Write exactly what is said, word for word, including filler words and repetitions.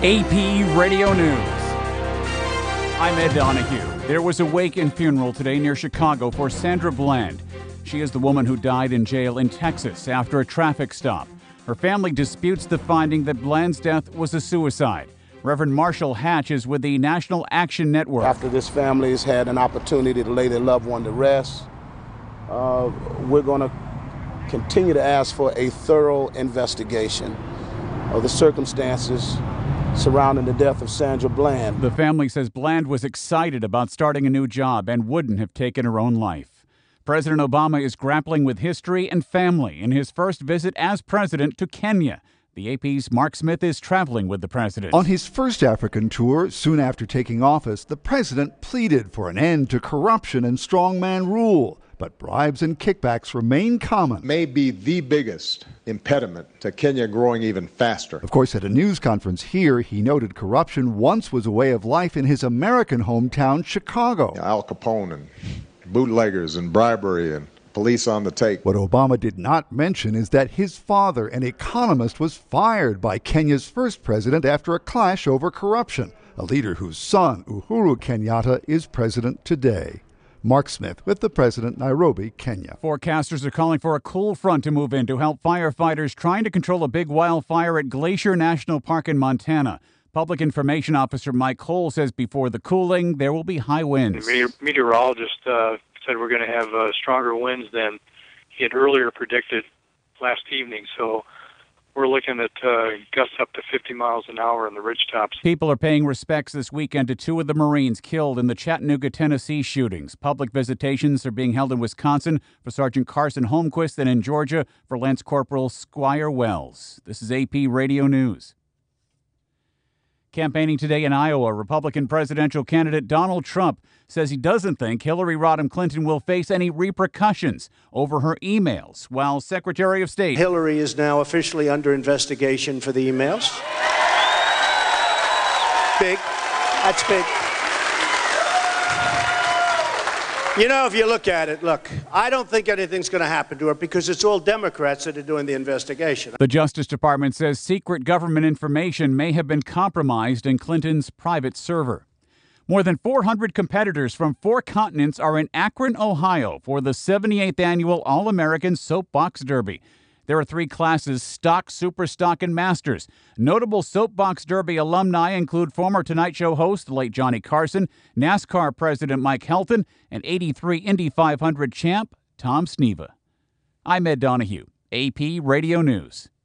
A P Radio News. I'm Ed Donahue. There was a wake and funeral today near Chicago for Sandra Bland. She is the woman who died in jail in Texas after a traffic stop. Her family disputes the finding that Bland's death was a suicide. Reverend Marshall Hatch is with the National Action Network. After this family has had an opportunity to lay their loved one to rest, uh, we're going to continue to ask for a thorough investigation of the circumstances surrounding the death of Sandra Bland. The family says Bland was excited about starting a new job and wouldn't have taken her own life. President Obama is grappling with history and family in his first visit as president to Kenya. The A P's Mark Smith is traveling with the president. On his first African tour, soon after taking office, the president pleaded for an end to corruption and strongman rule. But bribes and kickbacks remain common. May be the biggest impediment to Kenya growing even faster. Of course, at a news conference here, he noted corruption once was a way of life in his American hometown, Chicago. Al Capone and bootleggers and bribery and police on the take. What Obama did not mention is that his father, an economist, was fired by Kenya's first president after a clash over corruption, a leader whose son, Uhuru Kenyatta, is president today. Mark Smith with the president, Nairobi, Kenya. Forecasters are calling for a cool front to move in to help firefighters trying to control a big wildfire at Glacier National Park in Montana. Public Information Officer Mike Cole says before the cooling, there will be high winds. The meteor- meteorologist uh, said we're going to have uh, stronger winds than he had earlier predicted last evening. So we're looking at uh, gusts up to fifty miles an hour in the ridgetops. People are paying respects this weekend to two of the Marines killed in the Chattanooga, Tennessee shootings. Public visitations are being held in Wisconsin for Sergeant Carson Holmquist and in Georgia for Lance Corporal Squire Wells. This is A P Radio News. Campaigning today in Iowa, Republican presidential candidate Donald Trump says he doesn't think Hillary Rodham Clinton will face any repercussions over her emails, while Secretary of State Hillary is now officially under investigation for the emails. Big. That's big. You know, if you look at it, look, I don't think anything's going to happen to her because it's all Democrats that are doing the investigation. The Justice Department says secret government information may have been compromised in Clinton's private server. More than four hundred competitors from four continents are in Akron, Ohio for the seventy-eighth annual All-American Soapbox Derby. There are three classes, Stock, Super Stock, and Masters. Notable Soapbox Derby alumni include former Tonight Show host, the late Johnny Carson, NASCAR President Mike Helton, and eighty-three Indy five hundred champ Tom Sneva. I'm Ed Donahue, A P Radio News.